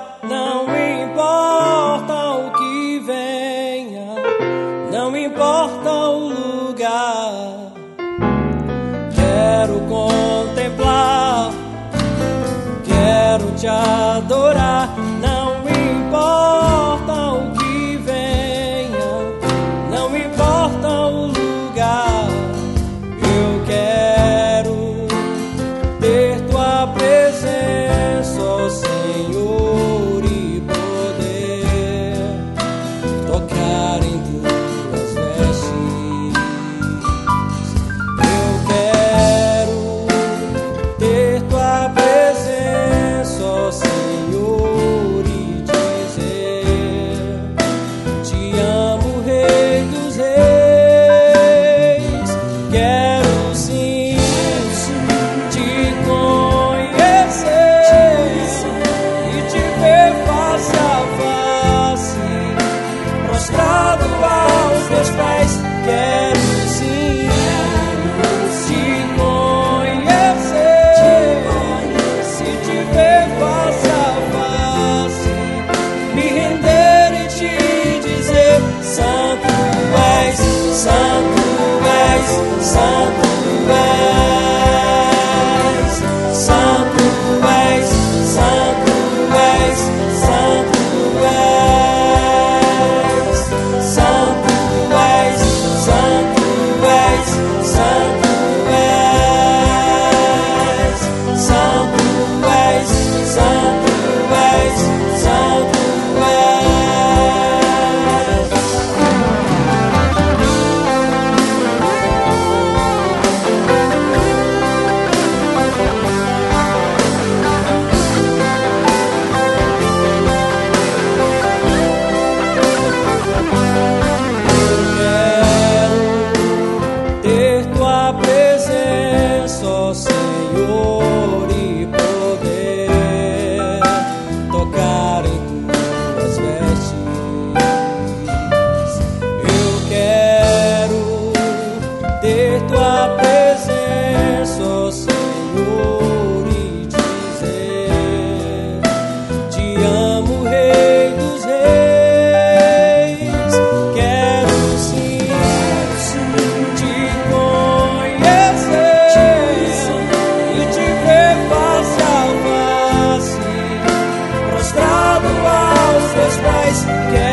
não importa o que venha, não importa o lugar. Quero contemplar, quero te adorar. Não importa o que venha, não importa o lugar. Eu quero ter tua presença, ó Senhor, e poder tocar em tuas vestes. Eu quero ter tua presença, ó Senhor, e dizer: te amo, Rei dos Reis. Quero sim te conhecer e te ver face a face, prostrado aos teus pés. Quero sim te conhecer e te ver face a face, me render e te dizer: santo és, santo és, santo és, santo és, santo és, santo és, santo és, santo és, santo és, santo és, santo és, santo ter tua presença, ó Senhor, e poder tocar em tuas vestes. Eu quero ter tua presença, ó Senhor, e dizer: te amo, Rei dos Reis. Quero sim te conhecer e te ver face a face, prostrado aos teus pés.